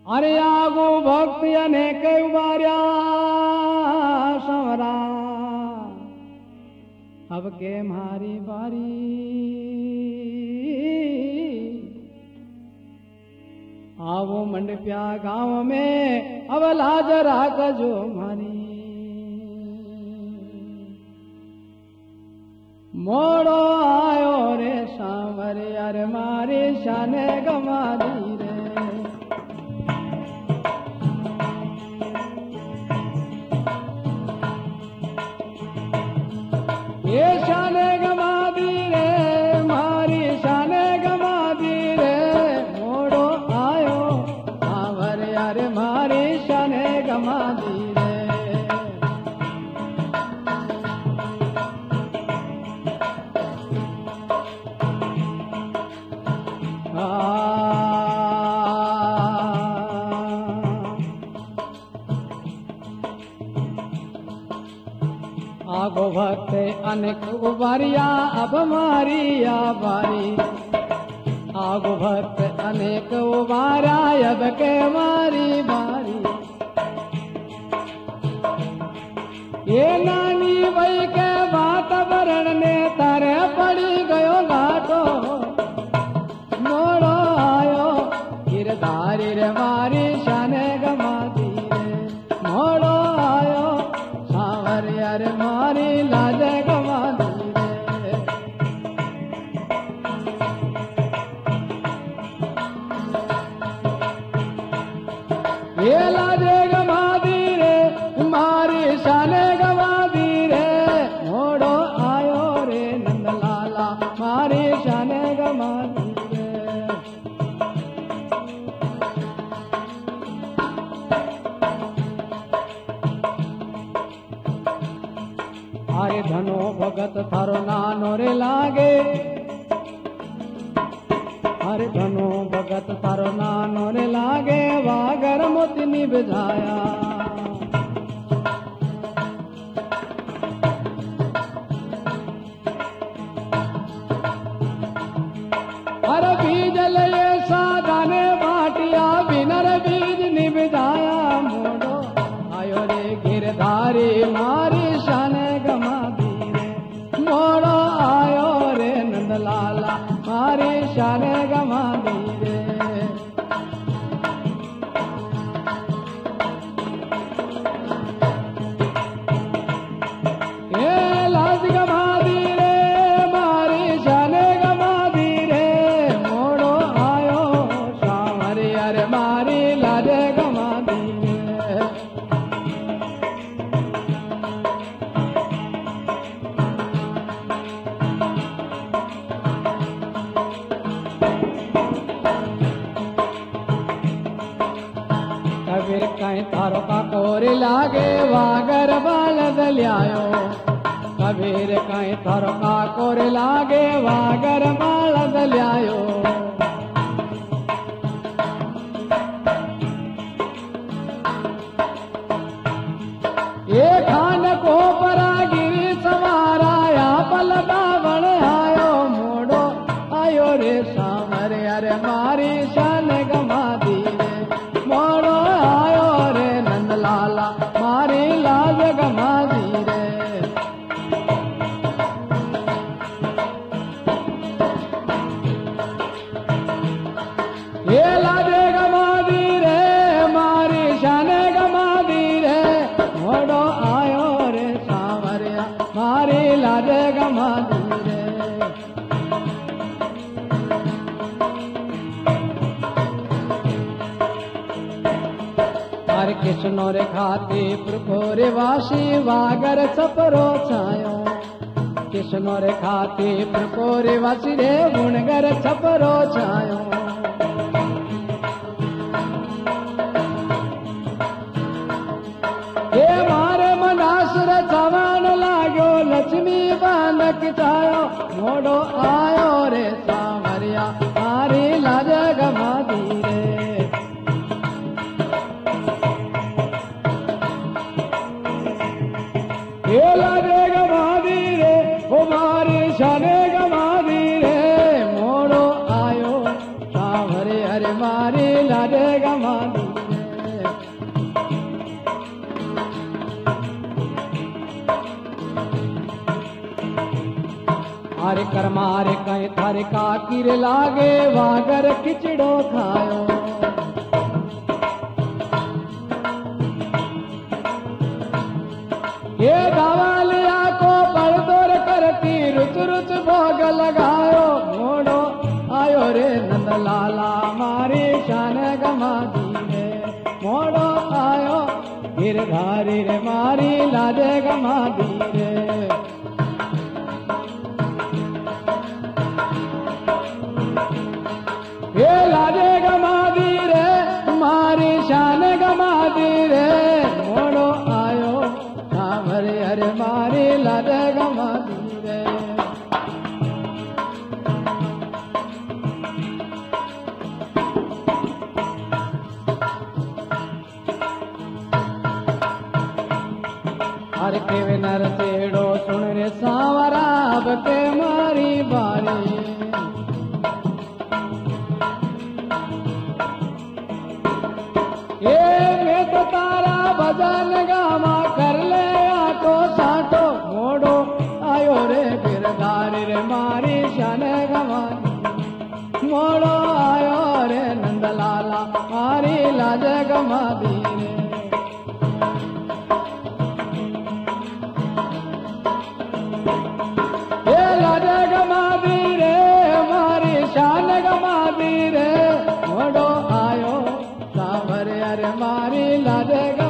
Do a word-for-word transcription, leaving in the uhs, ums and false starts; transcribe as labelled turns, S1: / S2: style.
S1: अरे आगो भक्त अनेक उबार्या संवरा अब के मारी बारी आवो मंडप्या गांव में अब लाज राख जो मारी मोड़ो आयो रे सांवरे अरे मारी शाने गमारी रे ये शाने गमादी रे मारी शाने गमादी रे मोड़ो आयो सांवरे अरे मारी शाने गमादी रे आगो भक्त अनेक उबारिया अब मारिया बारी आगो भक्त अनेक उबारा अब के मारी बारी ये नानी वही के वातावरण ने तारे पड़ी गयो घाटो मोड़ो आयो गिरधारी रे मारी शाने गमाती रे मोड़ो आयो सांवरिया रे मारी लाजे गमाती रे ये लाजे गमाती रे मारी शाने गमाती रे मोड़ो आयो रे नंदलाला मारी शाने गमाती अरे धनो भगत थारो नानो रे लागे अरे धनो भगत थारो नानो रे लागे वागर मोती निभाया अरे बीज ले साधाने बाटिया बिनर बीज निभाया मोड़ो आयो रे गिरधारी मारी शाने गमाती रे मोड़ो आयो रे नंदलाला मारी शाने गमाती रे ये लाज गमाती रे मारी शाने गमाती रे मोड़ो आयो सांवरे अरे मारी लाजे गमाती रे कबीर कहीं थारो का कोरी लागे वागर बालद लियायो कबीर कहीं थारो का कोरी लागे वागर बालद लियायो ये खान को परा गिरी सवारा या पलदा बण आयो मोड़ो आयो रे सांवरे अरे मारी शान गमाती रे मोड़ो आयो रे नंदलाला मारी लाज गमाती रे ये लाजे गमाती रे मारी शाने गमाती रे मोड़ो आयो रे सांवरिया मारी लाजे गमाती रे हर कृष्ण रे खाती पुरखोरे वासी वागर छपरो छायो कृष्ण रे खाती पुरखोरे वासी रे गुणगर छपरो छायो ये मारे मनासुर छवान लाग्यो लक्ष्मी बानक छायो मोड़ो आयो रे सांवरिया मारी लाज गमाती रे ये लाजे गमाती रे ओ मारी शाने गमाती रे मोड़ो आयो सांवरे अरे मारी लाजे गमाती अरे करमारे कहीं थारे काकिर लागे वागर खिचड़ो खायो ये गावालिया को परदोर करती रुच रुच भोग लगायो मोड़ो आयो रे नंदलाला मारी शान गमा दी रे मोड़ो आयो गिरधारी रे मारी लाजे गमा दी रे ये लाजे गमा दी रे मारी शान गमा दी रे मोड़ो आयो हरे हरे मारी लाजे गमा दी रे हर के नर तेड़ो सुन रे सावरा अब के मारी बारी ये मैं तो तारा भजन गामा कर ले आटो साटो मोड़ो आयो रे गिरधारी रे मारी शान गमा मोड़ो आयो रे नंदलाला मारी लाज गमा दी रे ये लाज गमा दी रे मारी शान गमा दी रे मोड़ो आयो सावरे अरे मारी लाजे